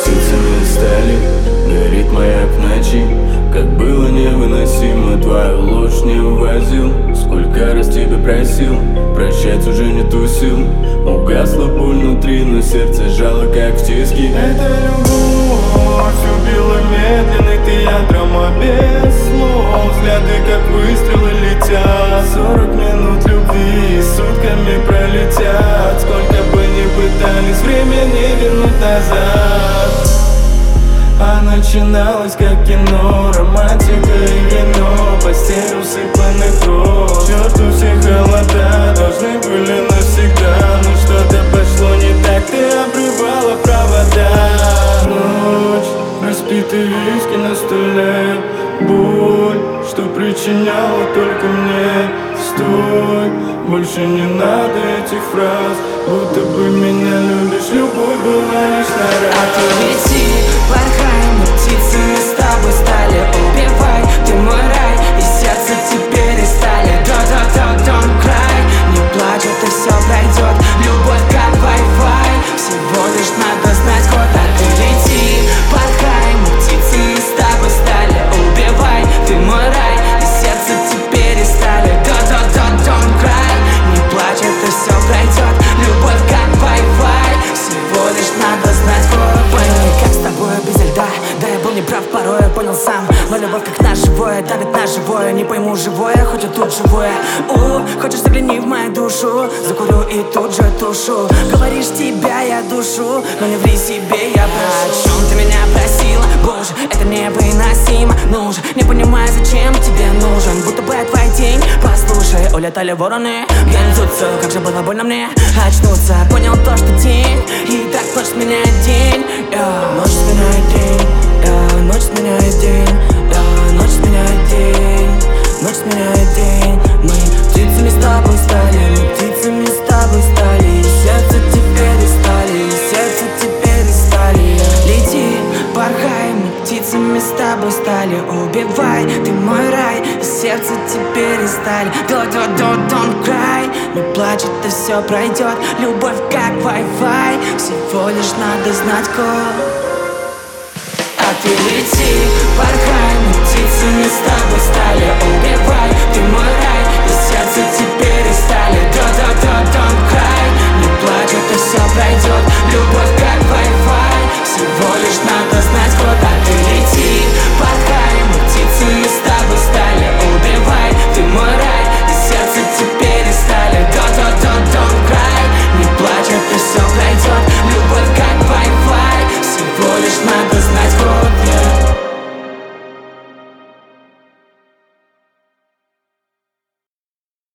птицами стали, горит маяк в ночи. Как было невыносимо, твою ложь не увозил. Сколько раз тебя просил, прощать уже нету сил. Угасла боль внутри, но сердце жало, как в тиски. Эта любовь убила медленный, ты я драма без слов. Взгляды как выстрелы летят, 40 минут любви сутками пролетят. Сколько бы ни пытались, время не вернуть назад. А начиналось как кино, романтика и вино, постель усыпанный кровь. К черту все холода должны были навсегда, но что-то пошло не так, ты обрывала провода. Ночь, распитый виски на столе, боль, что причиняла только мне. Стой, больше не надо этих фраз, будто бы меня любишь, любовь была лишь на раз. А ты лети, порхай, мы птицами с тобой стали. Убивай, ты мой рай, и сердце теперь и стали. Don't cry, не плачь, это все пройдет. Любовь как Wi-Fi, всего лишь надо знать код. А ты лети, порхай, мы птицами с тобой стали. Убивай, ты мой рай, и сердце теперь и стали. Don't cry, не плачь, это все пройдет. Любовь как Wi-Fi, всего лишь надо знать код. Пойми, как с тобой без льда, да я был неправ, порой я понял сам. Но любовь как на живое, давит на живое. Не пойму живое, хоть и тут живое. Хочешь, загляни в мою душу, закурю и тут же тушу. Говоришь, тебя я душу, но не ври себе, я прошу. О чем ты меня просила, боже, это невыносимо. Ну же, не понимаю, зачем тебе нужен, будто бы твой день. Послушай, улетали вороны, гонцутся, как же было больно мне очнуться. Понял то, что день, и так ночь сменяет день. Ночь сменяет день, ночь сменяет день, ночь сменяет день, ночь сменяет день. Мы птицами с тобой стали, мы птицами с тобой стали. И сердце теперь и стали, и сердце теперь и стали. Лети, порхай, мы птицами с тобой стали. Убивай, ты мой рай, и сердце теперь и стали. Don't cry, не плачь, это все пройдет. Любовь как Wi-Fi, всего лишь надо знать код. А ты лети, порхай, мы птицами с тобой стали.